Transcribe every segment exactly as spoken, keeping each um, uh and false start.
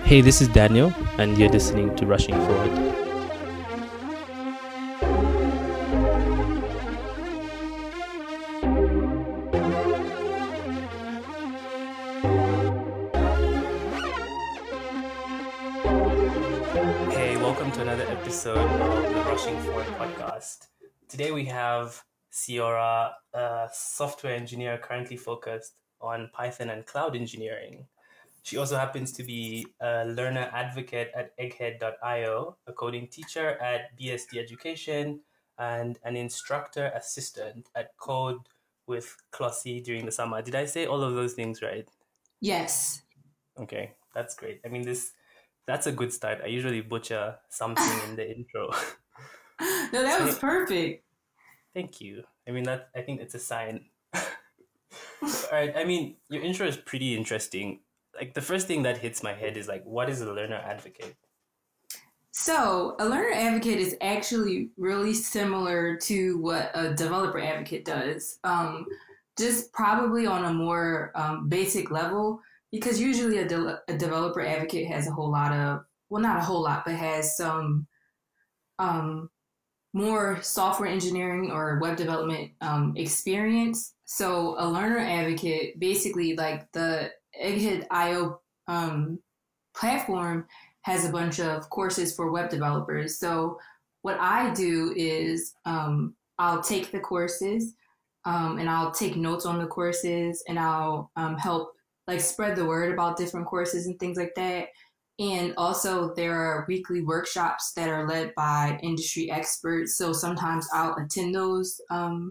Hey, this is Daniel, and you're listening to Rushing Forward. Hey, welcome to another episode of the Rushing Forward podcast. Today we have Siora, a software engineer currently focused on Python and cloud engineering. She also happens to be a learner advocate at egghead dot io, a coding teacher at B S D Education, and an instructor assistant at Code with Clossy during the summer. Did I say all of those things right? Yes. Okay, that's great. I mean, this that's a good start. I usually butcher something in the intro. No, that was perfect. Thank you. I mean, that I think it's a sign. All right. I mean, your intro is pretty interesting. Like, the first thing that hits my head is like, what is a learner advocate? So, a learner advocate is actually really similar to what a developer advocate does, um, just probably on a more um, basic level, because usually a, de- a developer advocate has a whole lot of, well, not a whole lot, but has some um, more software engineering or web development um, experience. So, a learner advocate, basically, like the egghead dot io um, platform has a bunch of courses for web developers. So what I do is um, I'll take the courses um, and I'll take notes on the courses and I'll um, help like spread the word about different courses and things like that. And also there are weekly workshops that are led by industry experts. So sometimes I'll attend those um,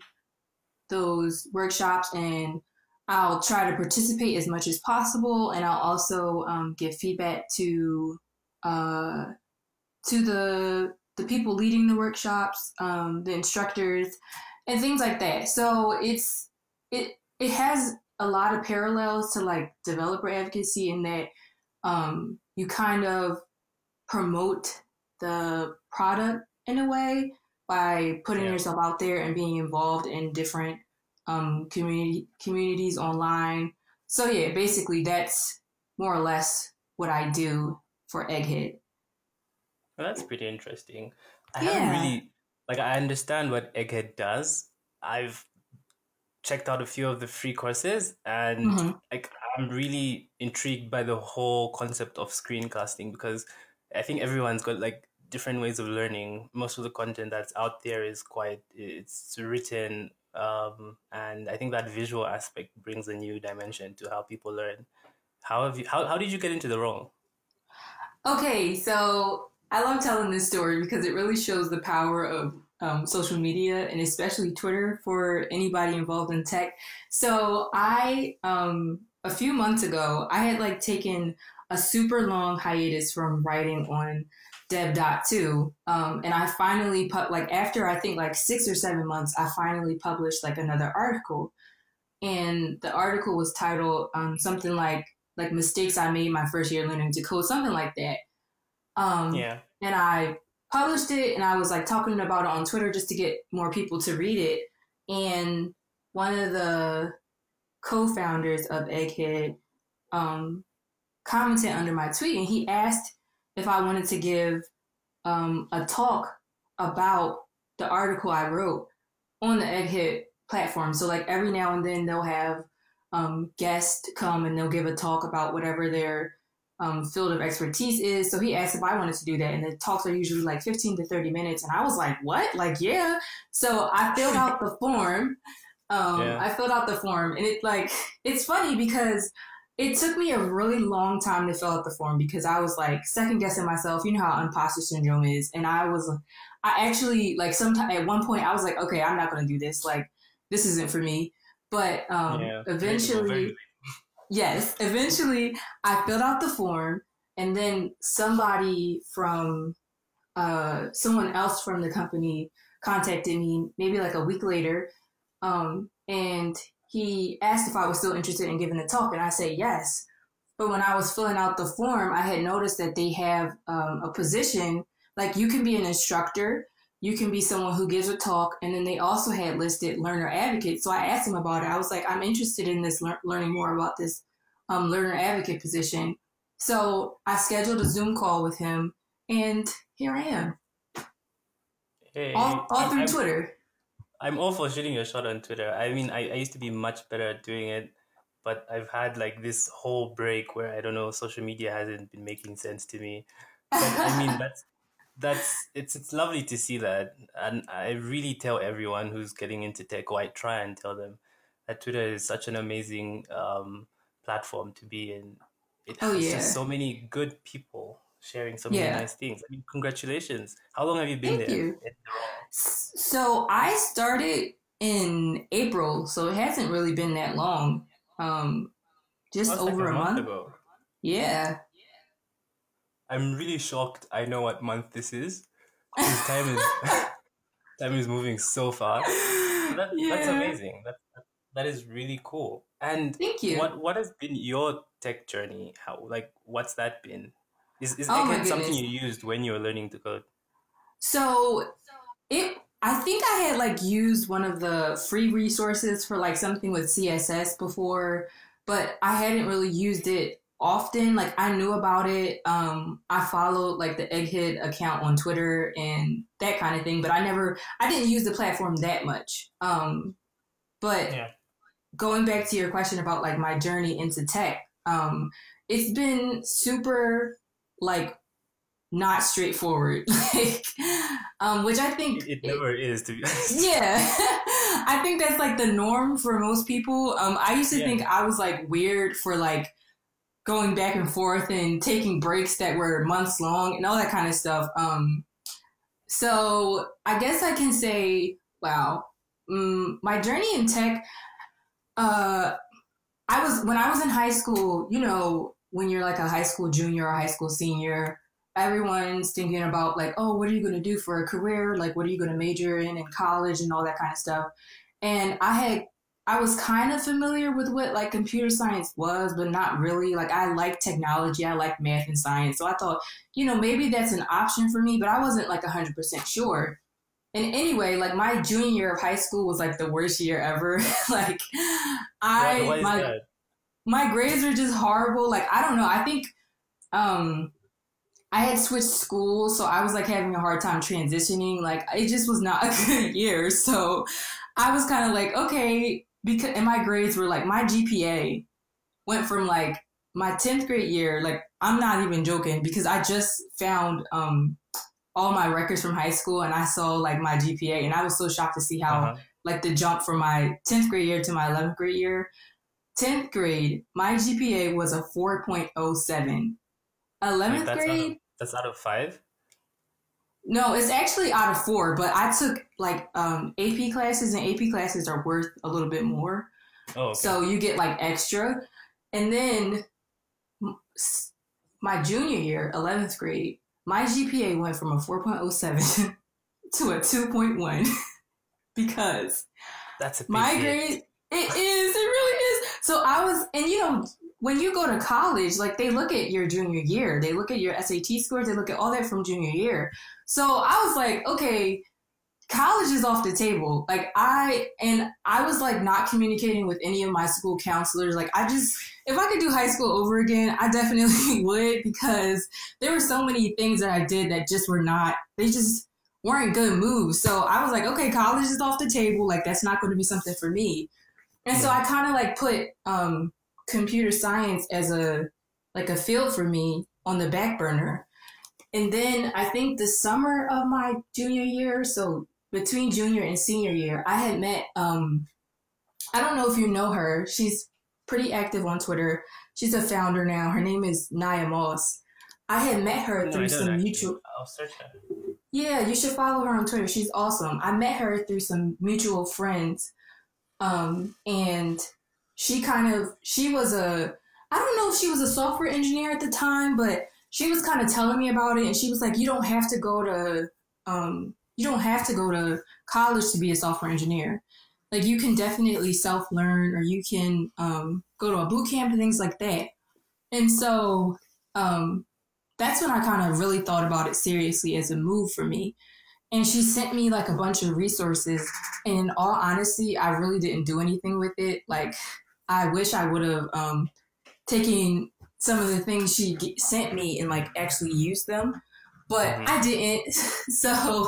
those workshops and I'll try to participate as much as possible. And I'll also um, give feedback to uh, to the the people leading the workshops, um, the instructors, and things like that. So it's it it has a lot of parallels to like developer advocacy in that um, you kind of promote the product in a way by putting Yeah. yourself out there and being involved in different um, community communities online. So yeah, basically that's more or less what I do for Egghead. Well, that's pretty interesting. I Yeah. haven't really, like, I understand what Egghead does. I've checked out a few of the free courses, and Mm-hmm. like, I'm really intrigued by the whole concept of screencasting because I think everyone's got like different ways of learning. Most of the content that's out there is quite, it's written, um, and I think that visual aspect brings a new dimension to how people learn. How have you, how, how did you get into the role? Okay, so I love telling this story because it really shows the power of um, social media and especially Twitter for anybody involved in tech. So I, um, a few months ago, I had like taken a super long hiatus from writing on Dev dot two. Um, and I finally, pu- like after I think like six or seven months, I finally published like another article. And the article was titled um, something like like mistakes I made my first year learning to code, something like that. Um, Yeah. and I published it and I was like talking about it on Twitter just to get more people to read it. And one of the co-founders of Egghead um, commented under my tweet and he asked if I wanted to give um, a talk about the article I wrote on the Egghead platform. So like every now and then they'll have um, guests come and they'll give a talk about whatever their um, field of expertise is. So he asked if I wanted to do that. And the talks are usually like fifteen to thirty minutes. And I was like, what? Like, yeah. So I filled out the form. Um, Yeah. I filled out the form and it like, it's funny because it took me a really long time to fill out the form because I was like second guessing myself. You know how imposter syndrome is. And I was, I actually like sometime at one point I was like, okay, I'm not going to do this. Like, this isn't for me. But um, Yeah. eventually, yes, eventually I filled out the form and then somebody from, uh, someone else from the company contacted me maybe like a week later. Um, and he asked if I was still interested in giving the talk and I said yes. But when I was filling out the form, I had noticed that they have um, a position, like you can be an instructor, you can be someone who gives a talk, and then they also had listed learner advocate. So I asked him about it. I was like, I'm interested in this, le- learning more about this um, learner advocate position. So I scheduled a Zoom call with him, and here I am, all Hey, all I'm, through I'm Twitter. I'm all for shooting your shot on Twitter. I mean, I, I used to be much better at doing it, but I've had like this whole break where I don't know, social media hasn't been making sense to me. But I mean, that's that's it's it's lovely to see that, and I really tell everyone who's getting into tech, or I try and tell them that Twitter is such an amazing um, platform to be in. It Oh has just yeah, so many good people sharing so many yeah. nice things. I mean, congratulations! How long have you been Thank there you. in the role? S- So I started in April, so it hasn't really been that long. Um, Oh, just it's like a over a month month. ago. Yeah. I'm really shocked. I know what month this is because time is time is moving so fast. So that that's Yeah. amazing. That that is really cool. And Thank you. what what has been your tech journey? How like what's that been? Is is Oh my Egghead something goodness. you used when you were learning to code? So it I think I had like used one of the free resources for like something with C S S before, but I hadn't really used it often. Like I knew about it. Um I followed like the Egghead account on Twitter and that kind of thing, but I never I didn't use the platform that much. Um but Yeah. going back to your question about like my journey into tech, um it's been super like not straightforward. Like, um, which I think, It, it it, never is, to be honest. yeah, I think that's like the norm for most people. Um, I used to Yeah. think I was like weird for like going back and forth and taking breaks that were months long and all that kind of stuff. Um, so I guess I can say, wow, um, my journey in tech. Uh, I was when I was in high school. You know, when you're like a high school junior or high school senior, everyone's thinking about like, oh, what are you going to do for a career? Like, what are you going to major in in college and all that kind of stuff. And I had I was kind of familiar with what like computer science was, but not really. Like, I like technology, I like math and science, so I thought, you know, maybe that's an option for me, but I wasn't like one hundred percent sure. And anyway, like my junior year of high school was like the worst year ever. Like Why I why is my that? my grades were just horrible. Like I don't know. I think um I had switched schools, so I was like having a hard time transitioning. Like it just was not a good year. So I was kind of like, okay, because and my grades were like my G P A went from like my tenth grade year, like I'm not even joking because I just found um all my records from high school and I saw like my G P A and I was so shocked to see how Uh-huh. like the jump from my tenth grade year to my eleventh grade year. tenth grade, my G P A was a four point oh seven. Wait, eleventh that's out of grade, that's out of five? no, it's actually out of four, but I took like um, A P classes, and A P classes are worth a little bit more. Oh, okay. So you get like extra. And then my junior year, eleventh grade, my G P A went from a four point oh seven to a two point one because That's a big my hit. grade, it is, it really is. So I was, and you know, when you go to college, like they look at your junior year, they look at your S A T scores, they look at all that from junior year. So I was like, okay, college is off the table. Like I, and I was like not communicating with any of my school counselors. Like I just, if I could do high school over again, I definitely would because there were so many things that I did that just were not, they just weren't good moves. So I was like, okay, college is off the table. Like that's not going to be something for me. And so Yeah. I kind of like put um, computer science as a like a field for me on the back burner. And then I think the summer of my junior year, so between junior and senior year, I had met um, I don't know if you know her. She's pretty active on Twitter. She's a founder now. Her name is Naya Moss. I had met her No, I through don't some actually. mutual. I'll search her. Yeah, you should follow her on Twitter. She's awesome. I met her through some mutual friends, um, and she kind of she was a I don't know if she was a software engineer at the time, but she was kind of telling me about it, and she was like, "You don't have to go to um, you don't have to go to college to be a software engineer. Like you can definitely self learn, or you can um, go to a boot camp and things like that." And so um, that's when I kind of really thought about it seriously as a move for me. And she sent me like a bunch of resources. And in all honesty, I really didn't do anything with it. Like, I wish I would have um, taken some of the things she g- sent me and like actually use them, but mm-hmm. I didn't. So,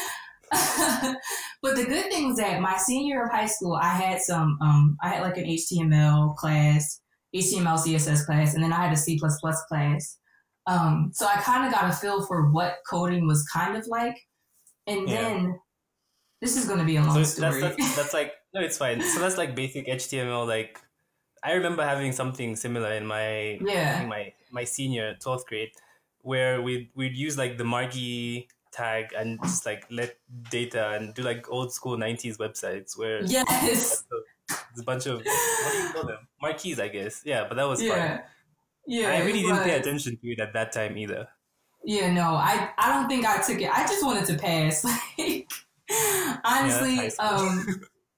but the good thing was that my senior year of high school, I had some, um, I had like an H T M L class, H T M L, C S S class, and then I had a C plus plus class. Um, so I kind of got a feel for what coding was kind of like. And yeah. then this is going to be a long so story. That's, that's, that's like, no, it's fine. So that's like basic H T M L. Like, I remember having something similar in my, yeah. I think my, my senior twelfth grade, where we'd, we'd use like the Marquee tag and just like let data and do like old school nineties websites where yes. there's a bunch of, what do you call them? Marquees, I guess. Yeah, but that was yeah. fun. Yeah, I really didn't pay attention to it at that time either. Yeah, no, I, I don't think I took it. I just wanted to pass. Like, honestly, yeah, um,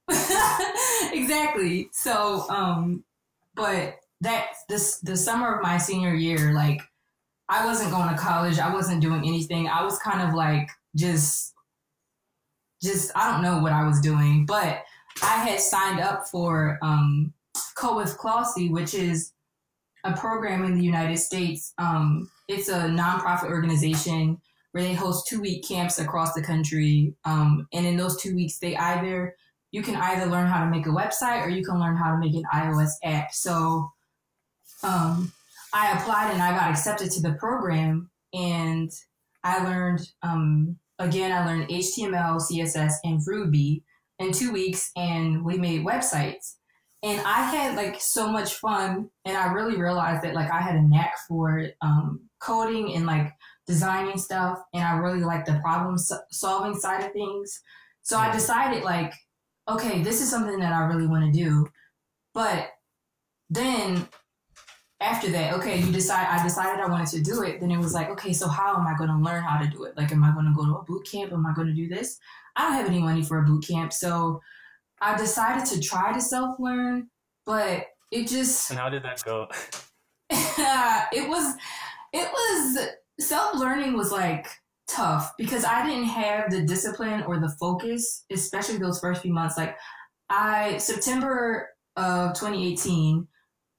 exactly. So, um, but that this the summer of my senior year, like, I wasn't going to college. I wasn't doing anything. I was kind of like just, just I don't know what I was doing, but I had signed up for um, Code with Clossie, which is a program in the United States. Um, it's a nonprofit organization where they host two-week camps across the country. Um, and in those two weeks, they either you can either learn how to make a website or you can learn how to make an iOS app. So um, I applied and I got accepted to the program, and I learned um, again. I learned H T M L, C S S, and Ruby in two weeks, and we made websites. And I had like so much fun, and I really realized that like I had a knack for um, coding and like designing stuff, and I really liked the problem solving side of things. So I decided like, okay, this is something that I really want to do. But then after that, okay, you decide. I decided I wanted to do it. Then it was like, okay, so how am I going to learn how to do it? Like, am I going to go to a boot camp? Am I going to do this? I don't have any money for a boot camp, so I decided to try to self-learn, but it just... And how did that go? it was, it was, self-learning was like tough because I didn't have the discipline or the focus, especially those first few months. Like I, September of twenty eighteen,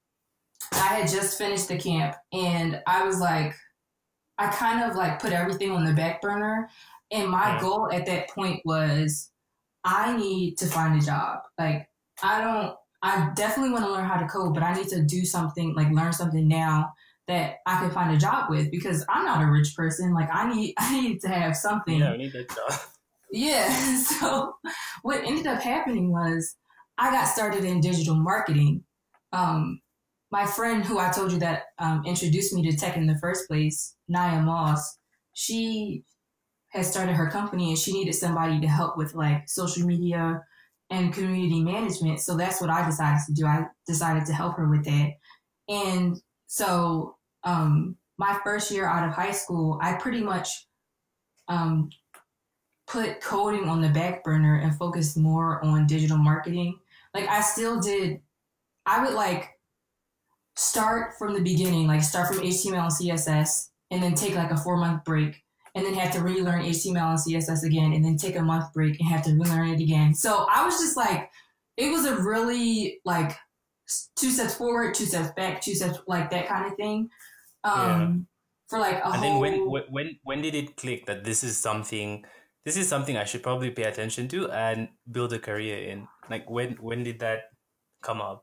I had just finished the camp and I was like, I kind of like put everything on the back burner. And my yeah. goal at that point was, I need to find a job. Like, I don't, I definitely want to learn how to code, but I need to do something, like learn something now that I can find a job with because I'm not a rich person. Like, I need, I need to have something. Yeah, I need that job. Yeah. So what ended up happening was I got started in digital marketing. Um, my friend who I told you that um, introduced me to tech in the first place, Naya Moss, she had started her company and she needed somebody to help with like social media and community management. So that's what I decided to do. I decided to help her with that. And so um, my first year out of high school, I pretty much um, put coding on the back burner and focused more on digital marketing. Like I still did, I would like start from the beginning, like start from H T M L and C S S and then take like a four month break and then have to relearn H T M L and C S S again and then take a month break and have to relearn it again. So I was just like, it was a really like two steps forward, two steps back, two steps like that kind of thing. Um, yeah. For like a and whole... then when, when, when did it click that this is something, this is something I should probably pay attention to and build a career in? Like when, when did that come up?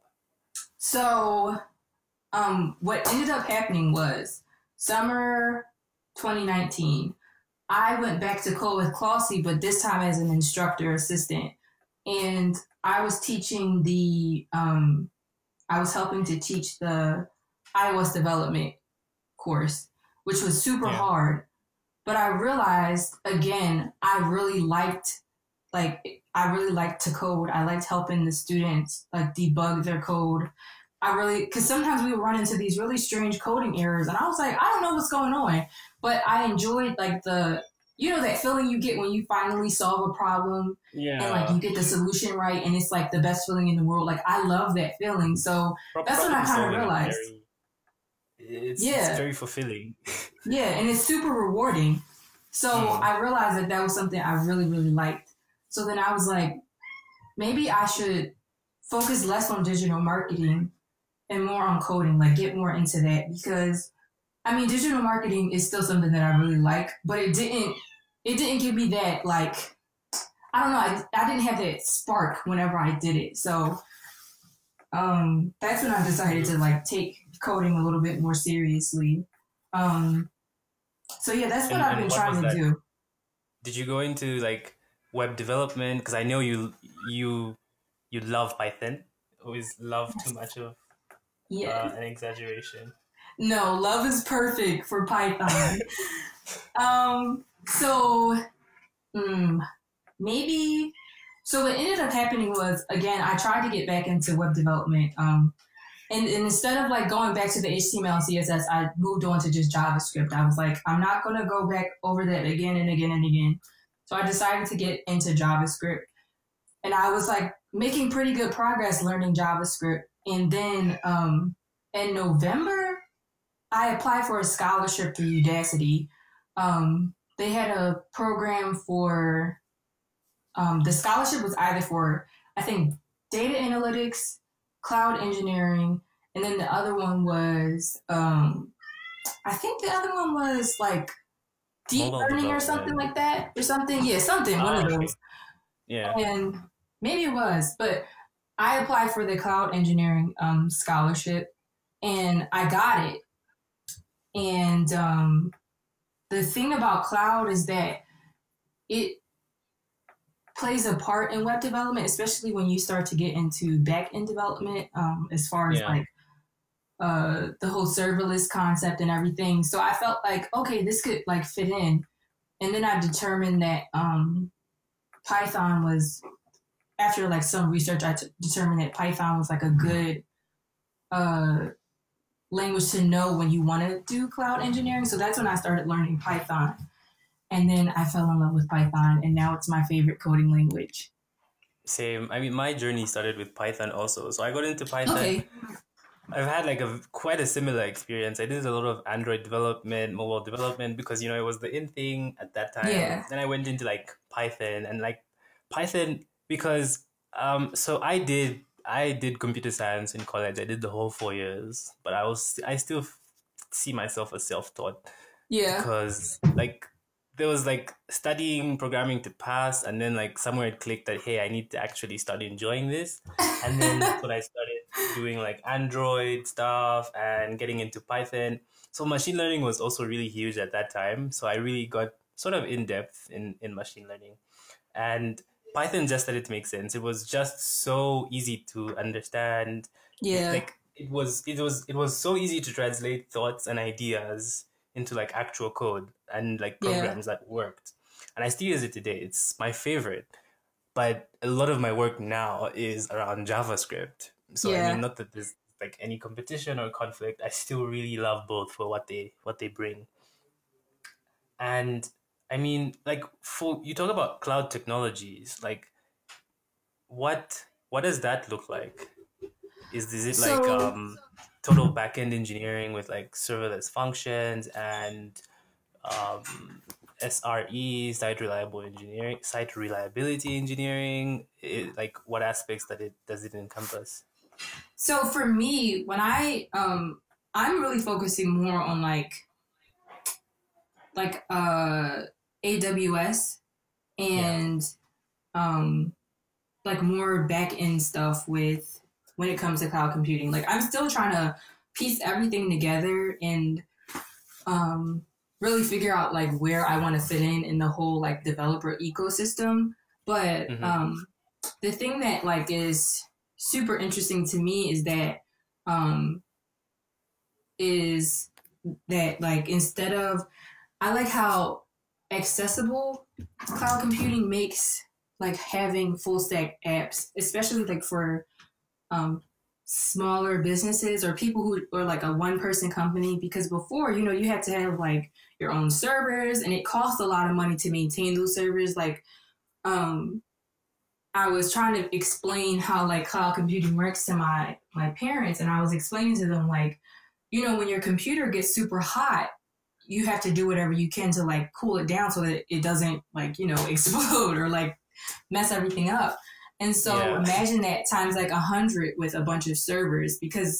So um, what ended up happening was summer twenty nineteen, I went back to Code with Clossie, but this time as an instructor assistant. And I was teaching the, um, I was helping to teach the iOS development course, which was super yeah. hard. But I realized, again, I really liked, like, I really liked to code. I liked helping the students, like, debug their code. I really, because sometimes we would run into these really strange coding errors, and I was like, I don't know what's going on. But I enjoyed, like, the, you know, that feeling you get when you finally solve a problem. Yeah. And, like, you get the solution right, and it's, like, the best feeling in the world. Like, I love that feeling. So Pro- that's what I kind of realized. Very, it's, yeah. it's very fulfilling. Yeah, and it's super rewarding. So mm. I realized that that was something I really, really liked. So then I was like, maybe I should focus less on digital marketing and more on coding, like get more into that because I mean, digital marketing is still something that I really like, but it didn't, it didn't give me that, like, I don't know, I, I didn't have that spark whenever I did it. So um, that's when I decided to like take coding a little bit more seriously. Um, so yeah, that's what And, I've and been what was trying to that? do. Did you go into like web development? Because I know you you you love Python. Always love too much of Yeah. uh, an exaggeration. No, love is perfect for Python. um, so mm, maybe so what ended up happening was again I tried to get back into web development. Um, and, and instead of like going back to the H T M L and C S S, I moved on to just JavaScript. I was like, I'm not gonna go back over that again and again and again. So I decided to get into JavaScript, and I was like making pretty good progress learning JavaScript. And then um, in November, I applied for a scholarship through Udacity. Um, they had a program for um, the scholarship was either for I think data analytics, cloud engineering, and then the other one was um, I think the other one was like deep Mobile learning or something development. like that or something. Yeah, something one Ah, of okay. those. Yeah. And maybe it was, but I applied for the cloud engineering um, scholarship and I got it. And um, the thing about cloud is that it plays a part in web development, especially when you start to get into back end development, um, as far as Yeah. like uh, the whole serverless concept and everything. So I felt like, okay, this could like fit in. And then I determined that um, Python was, after like some research, I t- determined that Python was like a good uh, language to know when you want to do cloud engineering. So that's when I started learning Python. And then I fell in love with Python, and now it's my favorite coding language. Same. I mean, my journey started with Python also. So I got into Python. Okay. I've had like a quite a similar experience. I did a lot of Android development, mobile development because you know it was the in thing at that time. Yeah. Then I went into like Python and like Python because um so I did I did computer science in college. I did the whole four years, but I was I still f- see myself as self-taught Yeah. because like there was like studying programming to pass and then like somewhere it clicked that hey I need to actually start enjoying this, and then that's when I started doing like Android stuff and getting into Python. So machine learning was also really huge at that time, so I really got sort of in depth in in machine learning, and Python just started to make sense. It was just so easy to understand. It, Yeah. like it was it was it was so easy to translate thoughts and ideas into like actual code and like Yeah. programs that worked. And I still use it today. It's my favorite. But a lot of my work now is around JavaScript. So I mean, Yeah. not that there's like any competition or conflict. I still really love both for what they what they bring. And I mean, like for you talk about cloud technologies, like what what does that look like? Is is it like So, um total backend engineering with like serverless functions and um, S R E, site reliable engineering, site reliability engineering? It, like what aspects that it does it encompass? so for me, when I um, I'm really focusing more on like like uh A W S Yeah. and um like more back end stuff with when it comes to cloud computing. Like I'm still trying to piece everything together and um really figure out like where I want to fit in in the whole like developer ecosystem. But Mm-hmm. um the thing that like is super interesting to me is that um is that like instead of I like how accessible cloud computing makes like having full stack apps, especially like for um, smaller businesses or people who are like a one person company. Because before, you know, you had to have like your own servers, and it costs a lot of money to maintain those servers. Like, um, I was trying to explain how like cloud computing works to my my parents, and I was explaining to them like, you know, when your computer gets super hot, you have to do whatever you can to like cool it down so that it doesn't like, you know, explode or like mess everything up. And so Yeah. imagine that times like a hundred with a bunch of servers, because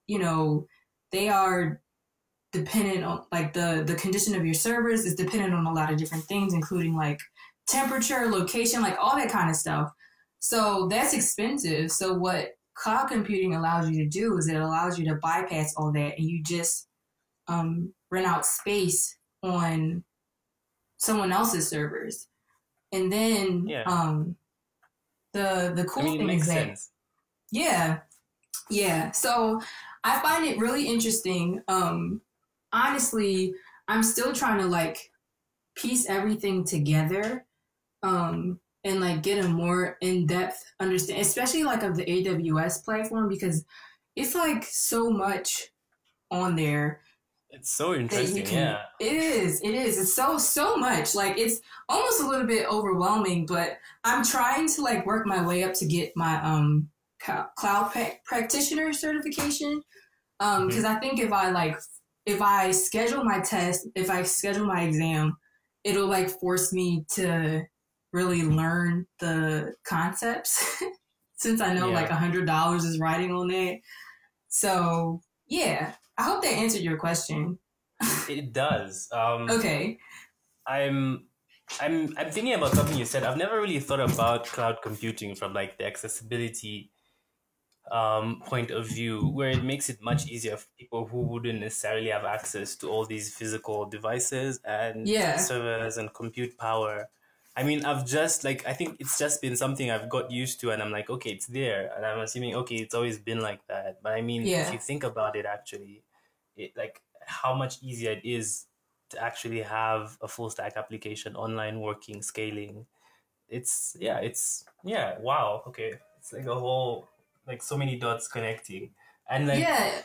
you know, they are dependent on like the the condition of your servers is dependent on a lot of different things, including like temperature, location, like all that kind of stuff. So that's expensive. So what cloud computing allows you to do is it allows you to bypass all that, and you just um, rent out space on someone else's servers. And then Yeah. um, the the cool I mean, it thing makes is that sense. yeah, yeah. So I find it really interesting. Um, honestly, I'm still trying to like piece everything together um, and like get a more in-depth understanding, especially like of the A W S platform, because it's like so much on there It's so that you interesting. can. Yeah. It is. It is. It's so so much. Like it's almost a little bit overwhelming, but I'm trying to like work my way up to get my um cloud pra- practitioner certification. Um, because Mhm. I think if I like if I schedule my test, if I schedule my exam, it'll like force me to really learn the concepts since I know like Yeah, a hundred dollars is riding on it. So yeah, I hope that answered your question. it does. Um, Okay. I'm I'm I'm thinking about something you said. I've never really thought about cloud computing from like the accessibility um, point of view, where it makes it much easier for people who wouldn't necessarily have access to all these physical devices and Yeah. servers and compute power. I mean, I've just like I think it's just been something I've got used to, and I'm like, okay, it's there, and I'm assuming okay, it's always been like that. But I mean, if you Yeah. think about it, actually, it like how much easier it is to actually have a full stack application online working, scaling. It's yeah, it's yeah, wow, okay. It's like a whole like so many dots connecting. And like Yeah.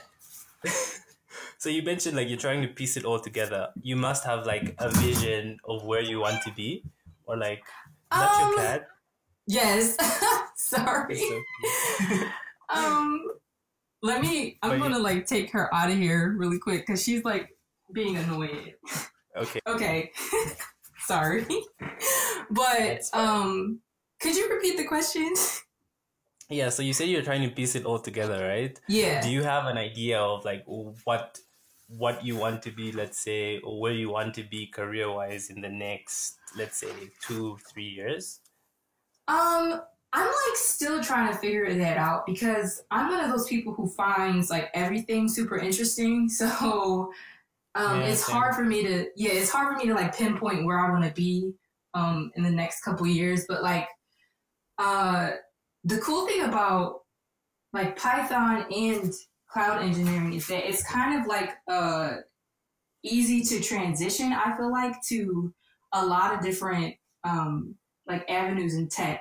so you mentioned like you're trying to piece it all together. You must have like a vision of where you want to be, or like is that your Um. cat? Yes. Sorry. It's so cute. Um. Let me. I'm But you, gonna like take her out of here really quick because she's like being annoying. okay, Okay. Sorry. But that's fine. um could you repeat the question? Yeah, so you said you're trying to piece it all together, right? Do Yeah. you have an idea of like what what you want to be, let's say, or where you want to be career wise in the next, let's say, two, three years? Um I'm like still trying to figure that out because I'm one of those people who finds like everything super interesting. So um Yeah, it's same. hard for me to yeah, it's hard for me to like pinpoint where I want to be um in the next couple of years, but like uh the cool thing about like Python and cloud engineering is that it's kind of like uh easy to transition, I feel like, to a lot of different um like avenues in tech.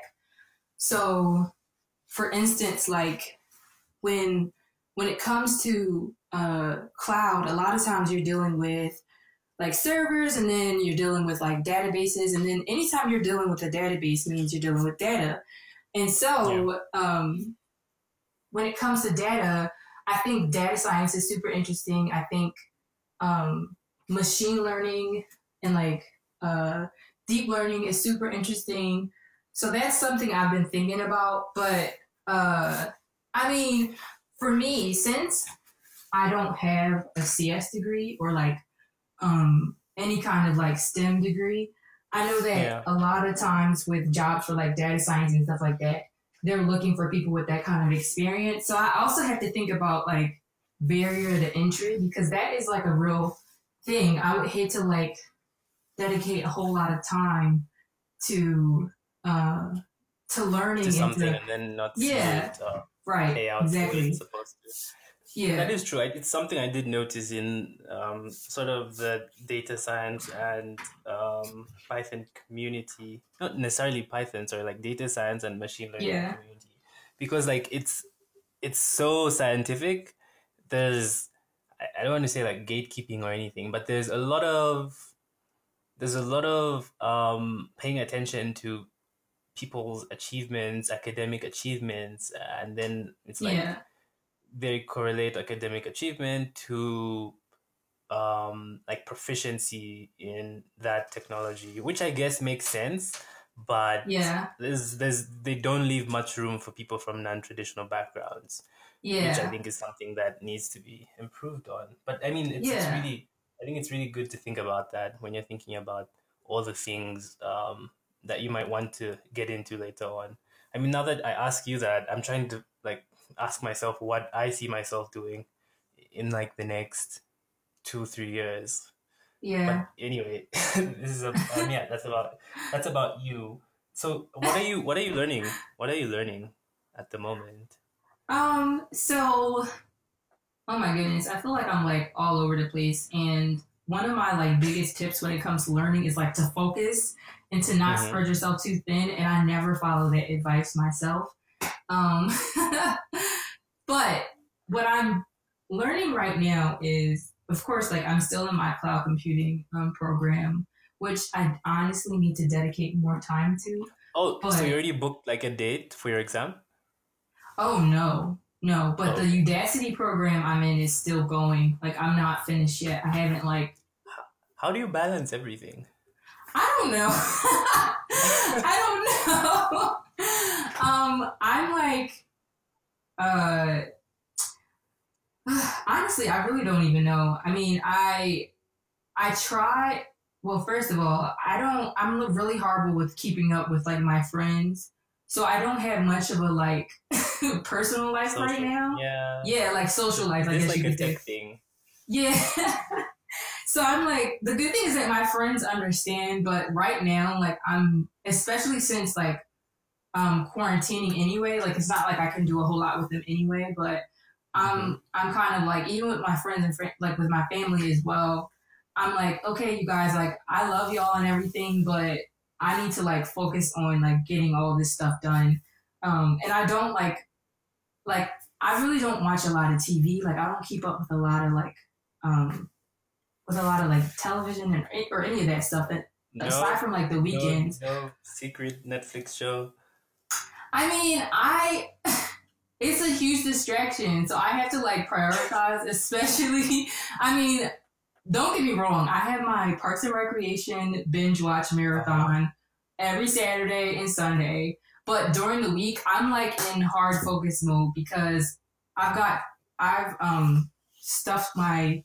So for instance, like when when it comes to uh cloud, a lot of times you're dealing with like servers and then you're dealing with like databases, and then anytime you're dealing with a database means you're dealing with data. And Yeah. so um when it comes to data, I think data science is super interesting. I think um, machine learning and like uh, deep learning is super interesting. So that's something I've been thinking about. But uh, I mean, for me, since I don't have a C S degree or like um, any kind of like STEM degree, I know that Yeah. a lot of times with jobs for like data science and stuff like that, they're looking for people with that kind of experience. So I also have to think about like barrier to entry because that is like a real thing. I would hate to like dedicate a whole lot of time to uh to To learning and something to and then not see yeah, it uh, right, pay out the way it's exactly. supposed to. That Yeah. is true. I- It's something I did notice in um, sort of the data science and um, Python community. Not necessarily Python, sorry, like data science and machine learning Yeah. community, because like it's it's so scientific. There's I I don't want to say like gatekeeping or anything, but there's a lot of there's a lot of um, paying attention to people's achievements, academic achievements, and then it's like Yeah. they correlate academic achievement to um, like proficiency in that technology, which I guess makes sense, but Yeah. there's there's they don't leave much room for people from non-traditional backgrounds. Yeah. which I think is something that needs to be improved on. But I mean, it's, it's Yeah. really, I think it's really good to think about that when you're thinking about all the things um, that you might want to get into later on. I mean, now that I ask you that, I'm trying to like ask myself what I see myself doing in like the next two, three years. Yeah. But anyway, this is a, um, yeah, that's about that's about you. So what are you what are you learning? What are you learning at the moment? Um, so oh my goodness, I feel like I'm like all over the place. And one of my like biggest tips when it comes to learning is like to focus and to not Mm-hmm. spread yourself too thin. And I never follow that advice myself. Um, but what I'm learning right now is, of course, like I'm still in my cloud computing um, program, which I honestly need to dedicate more time to. Oh, But so you already booked like a date for your exam? oh no, no. But Oh, the okay. Udacity program I'm in is still going. Like I'm not finished yet. I haven't like How do you balance everything? I don't know. I don't know. um, I'm like, uh, honestly, I really don't even know. I mean, I, I try. Well, first of all, I don't. I'm really horrible with keeping up with like my friends, so I don't have much of a like personal life right Social, now. yeah. Yeah, like social life, I It is guess like you a could say. tech thing. Yeah. So I'm like, the good thing is that my friends understand, but right now, like I'm, especially since like um quarantining anyway, like it's not like I can do a whole lot with them anyway, but Mm-hmm. I'm I'm kind of like, even with my friends and fr- like with my family as well, I'm like, okay, you guys, like I love y'all and everything, but I need to like focus on like getting all this stuff done. Um, and I don't like like I really don't watch a lot of T V. Like I don't keep up with a lot of like um with a lot of like television and or any of that stuff. And aside No, from like the no, weekends, no secret Netflix show. I mean, I it's a huge distraction, so I have to like prioritize. Especially, I mean, don't get me wrong, I have my Parks and Recreation binge watch Uh-huh. marathon every Saturday and Sunday. But during the week, I'm like in hard focus mode because I've got I've um stuffed my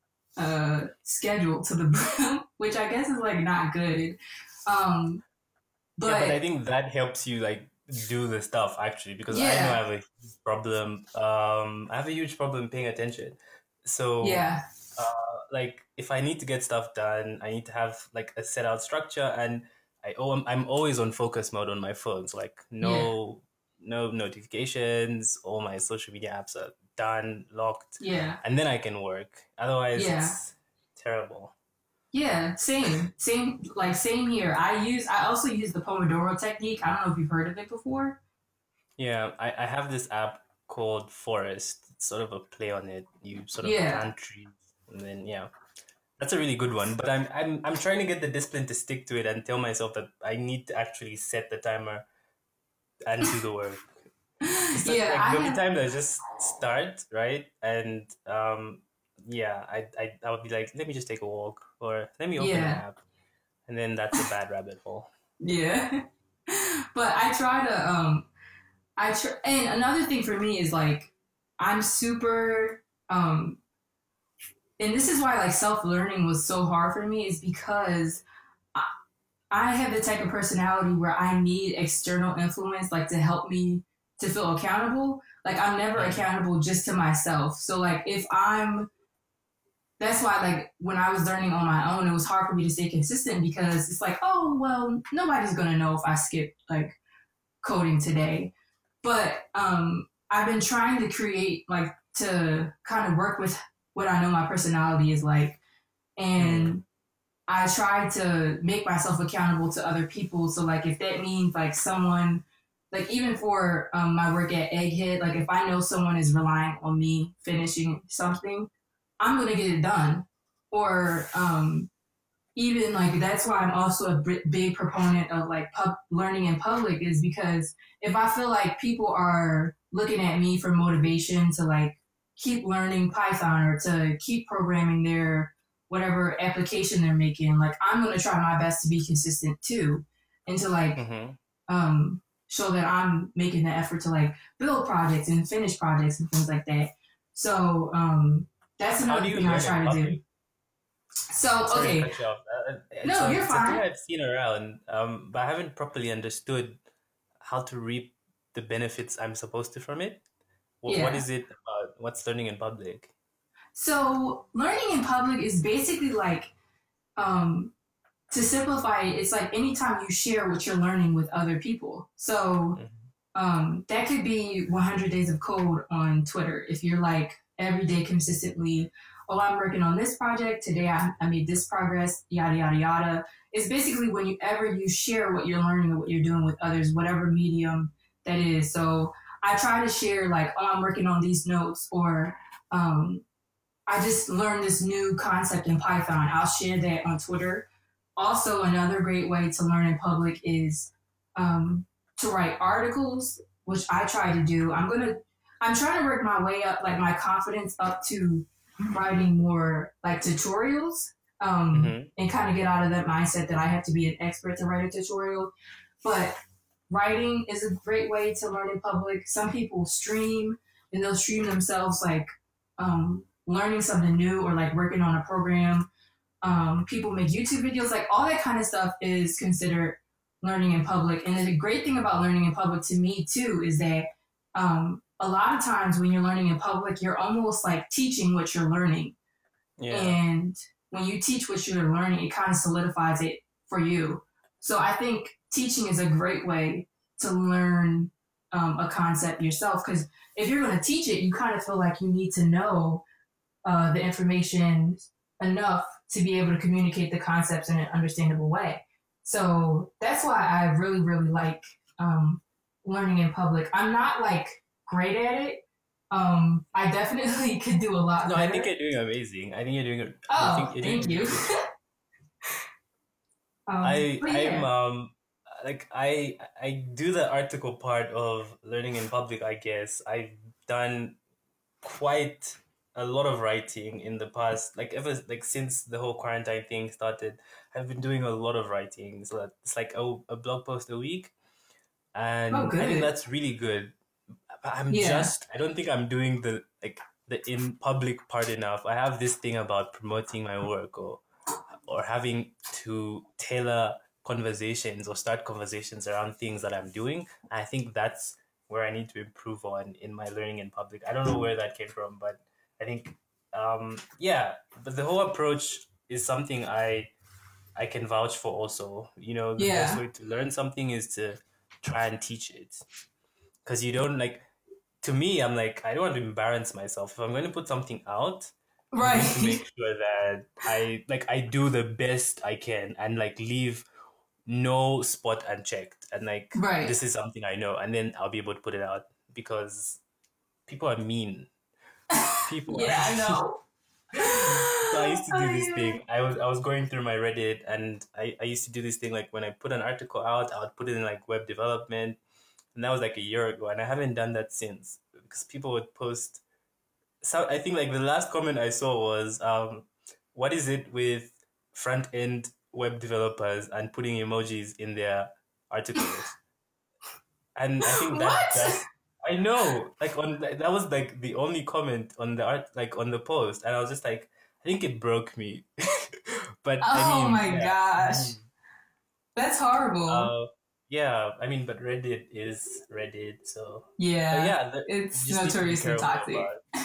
uh schedule to the brim, which I guess is like not good. Um, Yeah, but I but think that helps you like do the stuff actually because I know I yeah, have a huge problem. Um, I have a huge problem paying attention. So, yeah, uh, like if I need to get stuff done, I need to have like a set out structure, and I oh I'm, I'm always on focus mode on my phone. So like yeah, no no notifications, all my social media apps are done, locked, yeah, and then I can work. Otherwise, yeah, it's terrible. yeah. Same, same, like same here. I use, I also use the Pomodoro technique. I don't know if you've heard of it before. Yeah, I, I have this app called Forest. It's sort of a play on it. You sort of Yeah, plant trees, and then yeah, that's a really good one. But I'm I'm I'm trying to get the discipline to stick to it and tell myself that I need to actually set the timer and do the work. Because yeah. like I there'll be have, times I just start right, and um yeah, I I I would be like, let me just take a walk or let me open the yeah, app, and then that's a bad rabbit hole. yeah. But I try to um I tr- and another thing for me is like I'm super um and this is why like self learning was so hard for me is because I, I have the type of personality where I need external influence like to help me to feel accountable. Like I'm never Mm. accountable just to myself. So like if I'm that's why like when I was learning on my own, it was hard for me to stay consistent because it's like, oh well, nobody's gonna know if I skip like coding today. But um, I've been trying to create like to kind of work with what I know my personality is like, Mm. and I try to make myself accountable to other people. So like if that means like someone like even for um, my work at Egghead, like if I know someone is relying on me finishing something, I'm gonna get it done. Or um, even like that's why I'm also a big proponent of like pub learning in public is because if I feel like people are looking at me for motivation to like keep learning Python or to keep programming their whatever application they're making, like I'm gonna try my best to be consistent too, and to like Mm-hmm. um show that I'm making the effort to like build projects and finish projects and things like that. So um, that's another thing I try to do. So, Sorry okay. to cut you off. Uh, it's no, a, you're it's fine. a thing I've seen around, um, but I haven't properly understood how to reap the benefits I'm supposed to from it. What, Yeah. what is it about? What's learning in public? So, learning in public is basically like, um, to simplify it, it's like anytime you share what you're learning with other people. So, mm-hmm. um, that could be one hundred Days of Code on Twitter. If you're like every day consistently, oh, I'm working on this project. Today I, I made this progress, yada, yada, yada. It's basically whenever you share what you're learning or what you're doing with others, whatever medium that is. So I try to share like, oh, I'm working on these notes, or um, I just learned this new concept in Python. I'll share that on Twitter. Also, another great way to learn in public is um, to write articles, which I try to do. I'm going to, I'm trying to work my way up, like my confidence up to writing more like tutorials um, mm-hmm. and kind of get out of that mindset that I have to be an expert to write a tutorial. But writing is a great way to learn in public. Some people stream and they'll stream themselves like um, learning something new or like working on a program. Um, people make YouTube videos, like all that kind of stuff is considered learning in public. And then the great thing about learning in public to me too is that um, a lot of times when you're learning in public, you're almost like teaching what you're learning. Yeah. And when you teach what you're learning, it kind of solidifies it for you. So I think teaching is a great way to learn um, a concept yourself, because if you're going to teach it, you kind of feel like you need to know uh, the information enough to be able to communicate the concepts in an understandable way. So that's why I really, really like um, learning in public. I'm not like great at it. Um, I definitely could do a lot No, better. I think you're doing amazing. I think you're doing. Oh, I think you're thank doing you. um, I yeah. I'm um like I I do the article part of learning in public. I guess I've done quite a lot of writing in the past, like ever like since the whole quarantine thing started. I've been doing a lot of writing. So it's like a, a blog post a week, and oh, I think that's really good. I'm yeah. just I don't think I'm doing the like the in public part enough. I have this thing about promoting my work or or having to tailor conversations or start conversations around things that I'm doing. And I think that's where I need to improve on in my learning in public. I don't know where that came from, but I think, um, yeah, but the whole approach is something I I can vouch for also. You know, the yeah. best way to learn something is to try and teach it. Because you don't, like, to me, I'm like, I don't want to embarrass myself. If I'm going to put something out, right. I'm going to make sure that I, like, I do the best I can and, like, leave no spot unchecked. And, like, right. this is something I know. And then I'll be able to put it out because people are mean. People yeah, are I know. So I used to do oh, this yeah. thing. I was I was going through my Reddit, and I, I used to do this thing like when I put an article out, I would put it in like web development, and that was like a year ago, and I haven't done that since because people would post. So I think like the last comment I saw was, um, "What is it with front end web developers and putting emojis in their articles?" And I think that what? that's. I know, like on that was like the only comment on the art, like on the post, and I was just like, I think it broke me. But oh I mean, my yeah. gosh, that's horrible. Uh, yeah, I mean, but Reddit is Reddit, so yeah, but yeah, the, it's notoriously toxic.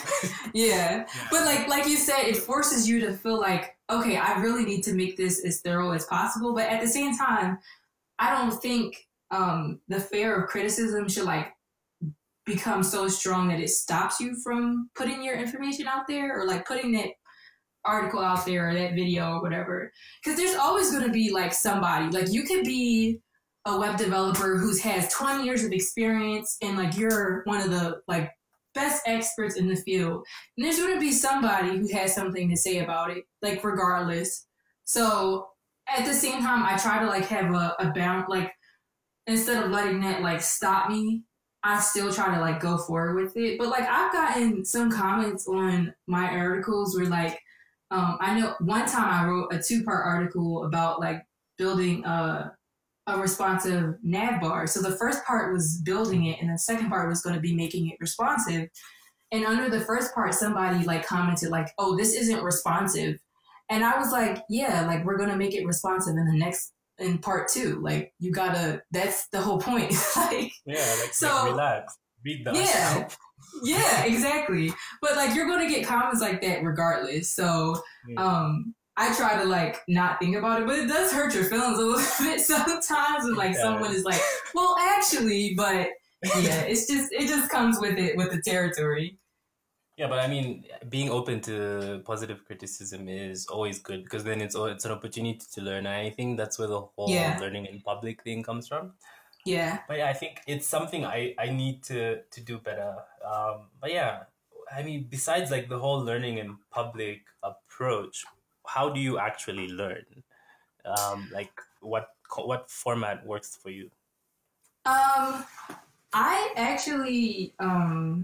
yeah. yeah, but like like you said, it forces you to feel like, okay, I really need to make this as thorough as possible. But at the same time, I don't think um, the fear of criticism should like become so strong that it stops you from putting your information out there or like putting that article out there or that video or whatever. Because there's always going to be like somebody, like you could be a web developer who has twenty years of experience and like you're one of the like best experts in the field. And there's going to be somebody who has something to say about it, like regardless. So at the same time, I try to like have a, a bound, like instead of letting that like stop me, I still try to like go forward with it. But like I've gotten some comments on my articles where like, um, I know one time I wrote a two part article about like building a, a responsive nav bar. So the first part was building it, and the second part was going to be making it responsive. And under the first part, somebody like commented like, "Oh, this isn't responsive," and I was like, "Yeah, like we're going to make it responsive in the next in part two. Like you gotta. That's the whole point." Like yeah, like, so like relax, read the yeah. Yeah, exactly. But like you're gonna get comments like that regardless. So um I try to like not think about it, but it does hurt your feelings a little bit sometimes when like yeah. someone is like, well actually, but yeah, it's just it just comes with it with the territory. Yeah, but I mean, being open to positive criticism is always good because then it's it's an opportunity to learn. And I think that's where the whole yeah. learning in public thing comes from. Yeah. But yeah, I think it's something I, I need to, to do better. Um, but yeah, I mean, besides like the whole learning in public approach, how do you actually learn? Um, like what what format works for you? Um, I actually, um,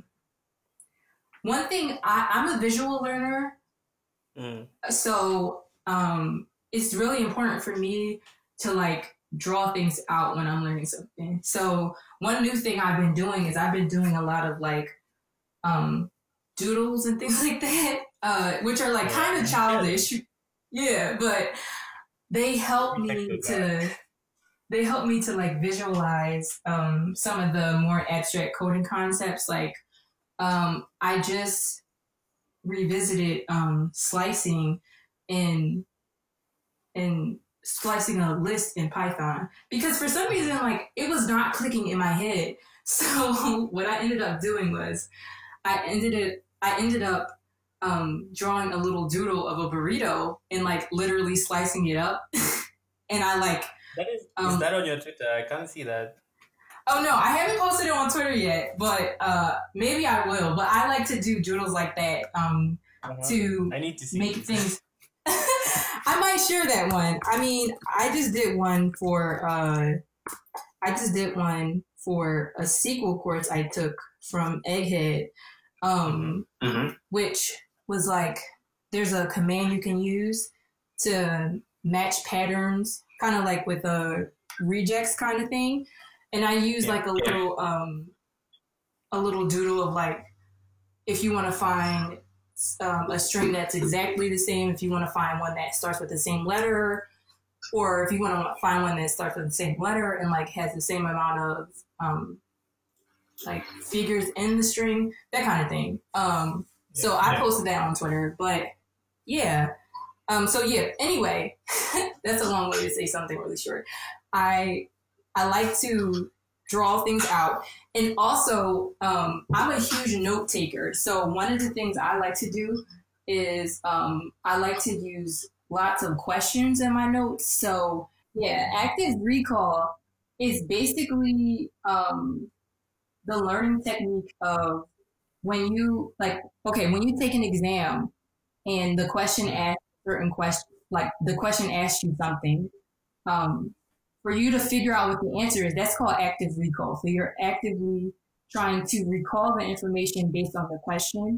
one thing, I, I'm a visual learner. Mm. So um, it's really important for me to like, draw things out when I'm learning something. So one new thing I've been doing is I've been doing a lot of like um, doodles and things like that, uh, which are like kind of childish. Yeah, but they help me to they help me to like visualize um, some of the more abstract coding concepts. Like um, I just revisited um, slicing in in splicing a list in Python because for some reason, like it was not clicking in my head. So what I ended up doing was I ended it, I ended up um, drawing a little doodle of a burrito and like literally slicing it up. And I like, that is, um, is that on your Twitter? I can't see that. Oh no, I haven't posted it on Twitter yet, but uh, maybe I will. But I like to do doodles like that um, uh-huh. to I need to see make things. I might share that one. I mean, I just did one for uh, I just did one for a S Q L course I took from Egghead, um, mm-hmm. which was like there's a command you can use to match patterns, kind of like with a regex kind of thing. And I use yeah. like a little um, a little doodle of like if you want to find Um, a string that's exactly the same, if you want to find one that starts with the same letter, or if you want to find one that starts with the same letter and like has the same amount of um, like figures in the string, that kind of thing. Um, yeah, so I yeah. posted that on Twitter, but yeah. Um, so yeah, anyway, that's a long way to say something really short. I I like to draw things out. And also, um, I'm a huge note taker. So one of the things I like to do is um, I like to use lots of questions in my notes. So yeah, active recall is basically um, the learning technique of when you like, okay, when you take an exam and the question asks certain question, like the question asks you something, um, for you to figure out what the answer is, that's called active recall. So you're actively trying to recall the information based on the question.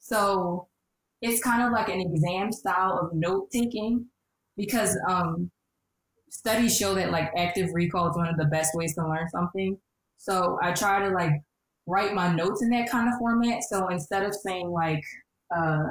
So it's kind of like an exam style of note taking because um, studies show that like active recall is one of the best ways to learn something. So I try to like write my notes in that kind of format. So instead of saying like uh,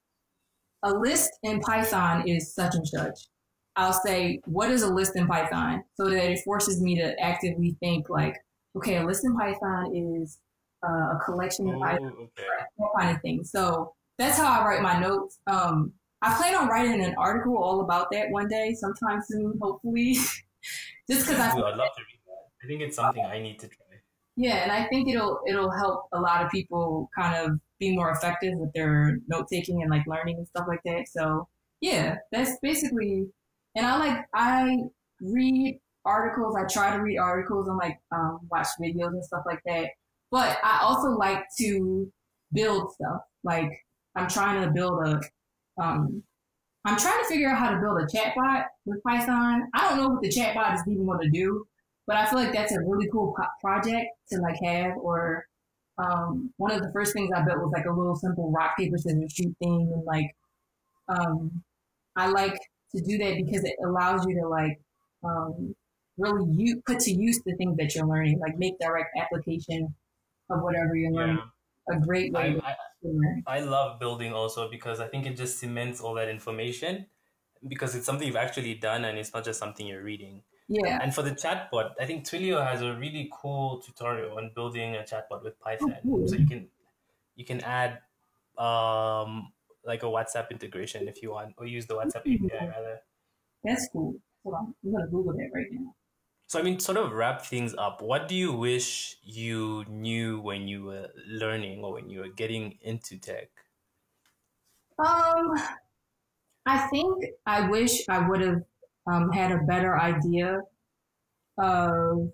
a list in Python is such and such, I'll say, what is a list in Python? So that it forces me to actively think like, okay, a list in Python is uh, a collection of items, okay. that kind of thing. So that's how I write my notes. Um, I plan on writing an article all about that one day, sometime soon, hopefully. Just because I, I'd love to read that. I think it's something I need to try. Yeah, and I think it'll it'll help a lot of people kind of be more effective with their note taking and like learning and stuff like that. So yeah, that's basically. And I like, I read articles. I try to read articles and like um, watch videos and stuff like that. But I also like to build stuff. Like I'm trying to build a, um, I'm trying to figure out how to build a chatbot with Python. I don't know what the chatbot is even going to do, but I feel like that's a really cool po- project to like have. Or um, one of the first things I built was like a little simple rock, paper, scissors, shoot thing. And like, um, I like to do that because it allows you to like um, really you put to use the things that you're learning, like make direct application of whatever you're learning. Yeah. A great way I, to I learn. I love building also because I think it just cements all that information because it's something you've actually done and it's not just something you're reading. Yeah. And for the chatbot, I think Twilio has a really cool tutorial on building a chatbot with Oh, Python. cool. So you can you can add um like a WhatsApp integration if you want, or use the WhatsApp A P I rather. That's cool. Hold on. I'm gonna Google that right now. So I mean, sort of wrap things up. What do you wish you knew when you were learning or when you were getting into tech? Um, I think I wish I would have um, had a better idea of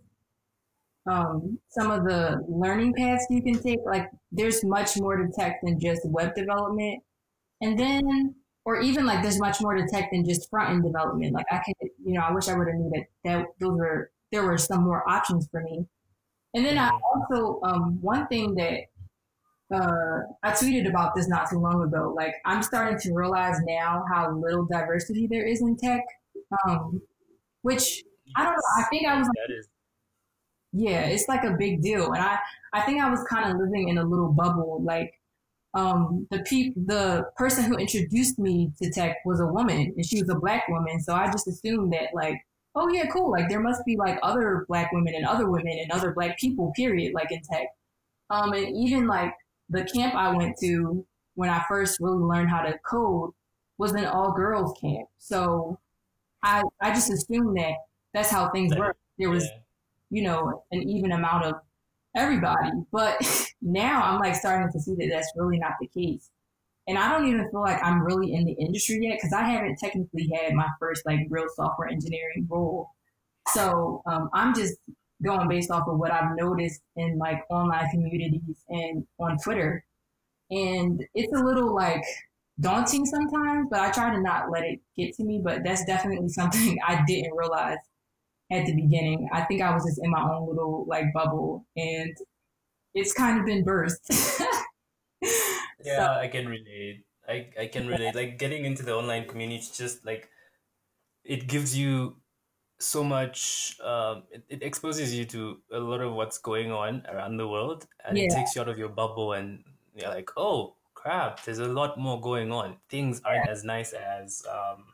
um, some of the learning paths you can take. Like, there's much more to tech than just web development. And then, or even like, there's much more to tech than just front end development. Like, I could, you know, I wish I would have knew that, that those were, there were some more options for me. And then I Mm-hmm. also, um, one thing that uh, I tweeted about this not too long ago. Like, I'm starting to realize now how little diversity there is in tech. Um, which I don't know. I Yes, think I was yes, like, that is. yeah, it's like a big deal. And I, I think I was kind of living in a little bubble. Like, um, the pe- the person who introduced me to tech was a woman and she was a black woman. So I just assumed that like, oh yeah, cool. Like there must be like other black women and other women and other black people, period, like in tech. Um, and even like the camp I went to when I first really learned how to code was an all girls camp. So I, I just assumed that that's how things That work. is, There was, yeah. you know, an even amount of everybody. But now I'm like starting to see that that's really not the case. And I don't even feel like I'm really in the industry yet because I haven't technically had my first like real software engineering role. So um, I'm just going based off of what I've noticed in like online communities and on Twitter. And it's a little like daunting sometimes, but I try to not let it get to me. But that's definitely something I didn't realize at the beginning. I think I was just in my own little like bubble and it's kind of been burst. So Yeah, I can relate. I, I can relate. Like getting into the online community, it's just like it gives you so much, um, it, it exposes you to a lot of what's going on around the world and it yeah, takes you out of your bubble and you're like, oh crap, there's a lot more going on. Things aren't as nice as um,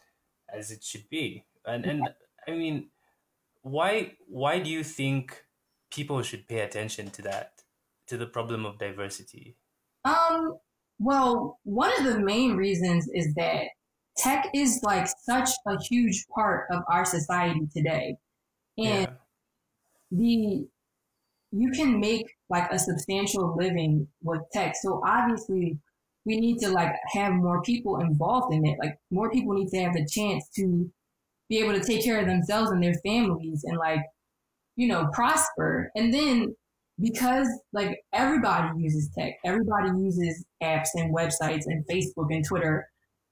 as it should be. And and I mean, why why do you think people should pay attention to that, to the problem of diversity? Um, well, one of the main reasons is that tech is like such a huge part of our society today. And Yeah. the you can make like a substantial living with tech. So obviously we need to like have more people involved in it. Like more people need to have the chance to be able to take care of themselves and their families and like, you know, prosper. And then because like everybody uses tech, everybody uses apps and websites and Facebook and Twitter.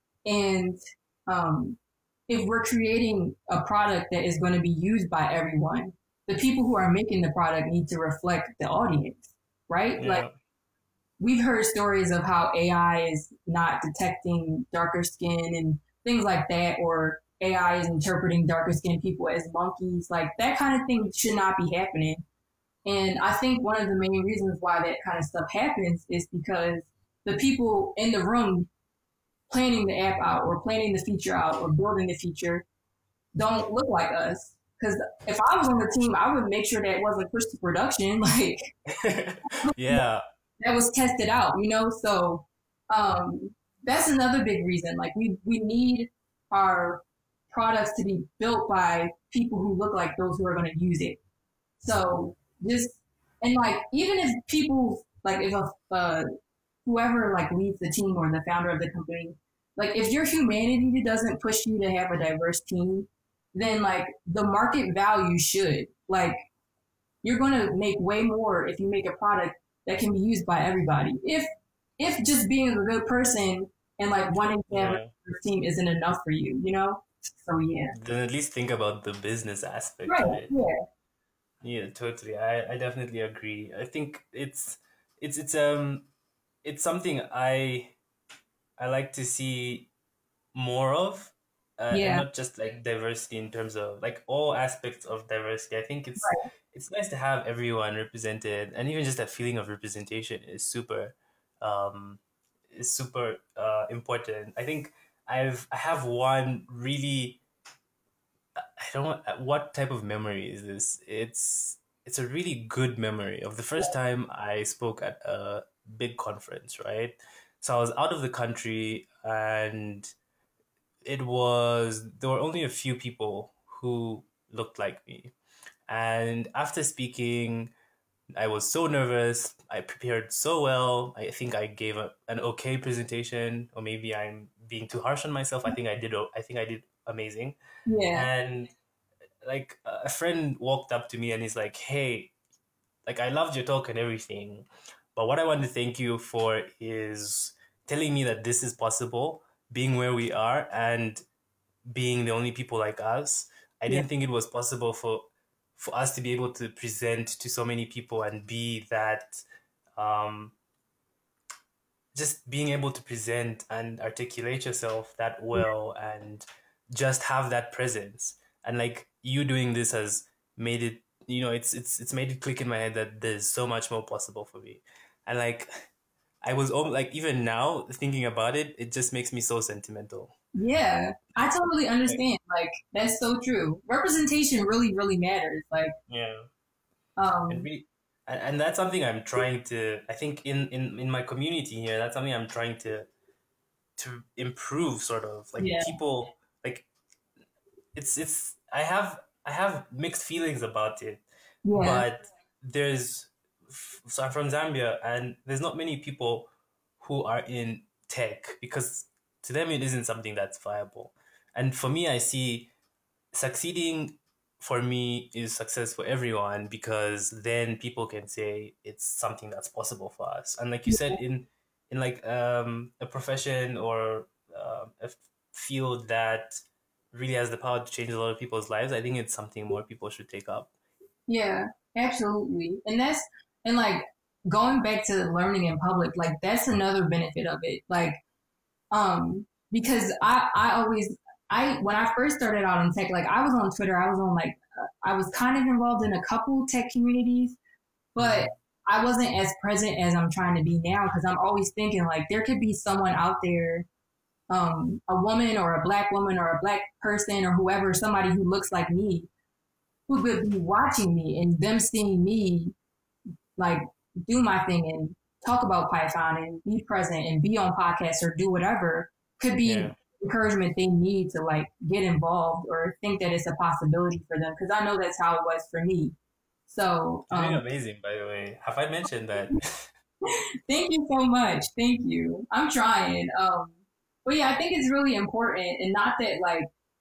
And um, if we're creating a product that is going to be used by everyone, the people who are making the product need to reflect the audience, right? Like Yeah. we've heard stories of how A I is not detecting darker skin and things like that, or A I is interpreting darker skinned people as monkeys. Like that kind of thing should not be happening. And I think one of the main reasons why that kind of stuff happens is because the people in the room planning the app out or planning the feature out or building the feature don't look like us. Because if I was on the team, I would make sure that wasn't pushed to production. Like Yeah. that was tested out, you know? So um, that's another big reason. Like we, we need our products to be built by people who look like those who are going to use it. So just, and like, even if people, like if a, uh, whoever like leads the team or the founder of the company, like if your humanity doesn't push you to have a diverse team, then like the market value should. Like you're going to make way more if you make a product that can be used by everybody. If if just being a good person and like wanting to have a Yeah. team isn't enough for you, you know? So yeah. Then at least think about the business aspect Right. of it. Yeah. Yeah, totally. I, I definitely agree. I think it's it's it's um it's something I I like to see more of. uh, and Yeah. not just like diversity in terms of like all aspects of diversity. I think it's Right. it's nice to have everyone represented, and even just that feeling of representation is super um is super uh important. I think I've I have one really, I don't know what type of memory is this. It's it's a really good memory of the first time I spoke at a big conference, right? So I was out of the country, and it was there were only a few people who looked like me. And after speaking, I was so nervous. I prepared so well. I think I gave a, an okay presentation, or maybe I'm being too harsh on myself. I think I did. o- I think I did amazing. Yeah. And like a friend walked up to me and he's like, "Hey, like I loved your talk and everything, but what I want to thank you for is telling me that this is possible, being where we are and being the only people like us. I Yeah. didn't think it was possible for for us to be able to present to so many people and be that um just being able to present and articulate yourself that well and just have that presence. And like you doing this has made it, you know, it's it's it's made it click in my head that there's so much more possible for me. And like I was al- like even now thinking about it, it just makes me so sentimental. Yeah. I totally Like, understand. Like that's so true. Representation really, really matters. Like, yeah. And um, we and, and that's something I'm trying to, I think in, in in my community here, that's something I'm trying to to improve, sort of like yeah, people, like it's it's I have I have mixed feelings about it, yeah, but there's so I'm from Zambia, and there's not many people who are in tech because to them it isn't something that's viable. And for me, I see succeeding for me is success for everyone, because then people can say it's something that's possible for us. And like you said, in in like um, a profession or uh, a field that really has the power to change a lot of people's lives, I think it's something more people should take up. yeah, absolutely. And that's, and like going back to learning in public, like that's another benefit of it. Like, um, because I, I always, I, when I first started out in tech, like I was on Twitter, I was on like, uh, I was kind of involved in a couple tech communities, but Mm. I wasn't as present as I'm trying to be now because I'm always thinking like there could be someone out there, um, a woman or a black woman or a black person or whoever, somebody who looks like me, who could be watching me and them seeing me like do my thing and talk about Python and be present and be on podcasts or do whatever could be Yeah. encouragement they need to like get involved or think that it's a possibility for them. Cause I know that's how it was for me. So, You're doing um, amazing, by the way. Have I mentioned that? thank you so much. Thank you. I'm trying. Um, but yeah, I think it's really important and not that like,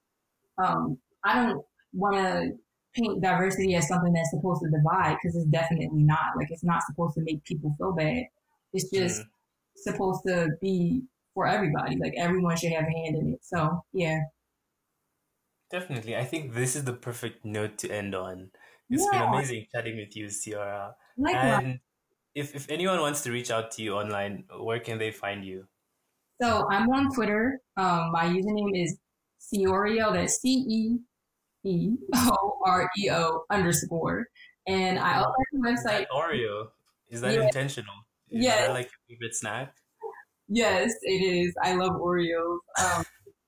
um, I don't want to paint diversity as something that's supposed to divide because it's definitely not. Like, it's not supposed to make people feel bad. It's just Mm, supposed to be for everybody. Like, everyone should have a hand in it. So, yeah. definitely. I think this is the perfect note to end on. It's been Yeah. amazing chatting with you, Ciara. Likewise. And if, if anyone wants to reach out to you online, where can they find you? So, I'm on Twitter. Um, my username is Ceoreo. That's C E E O R E O underscore. And I also have a Is website. that Oreo? Is that Yeah. intentional? Is Yes. that like your favorite snack? Yes, it is. I love Oreos. Um,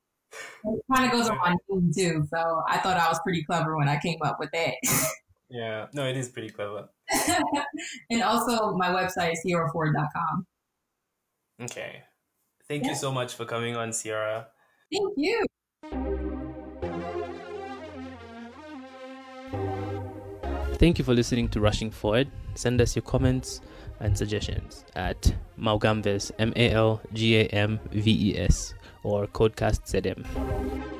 it kind of goes on my name too, so I thought I was pretty clever when I came up with that. Yeah, no, it is pretty clever. And also, my website is hero ford dot com. Okay. Thank Yeah, you so much for coming on, Ciara. thank you. Thank you for listening to Rushing Forward. Send us your comments and suggestions at Malgamves, M A L G A M V E S, or Codecast Z M.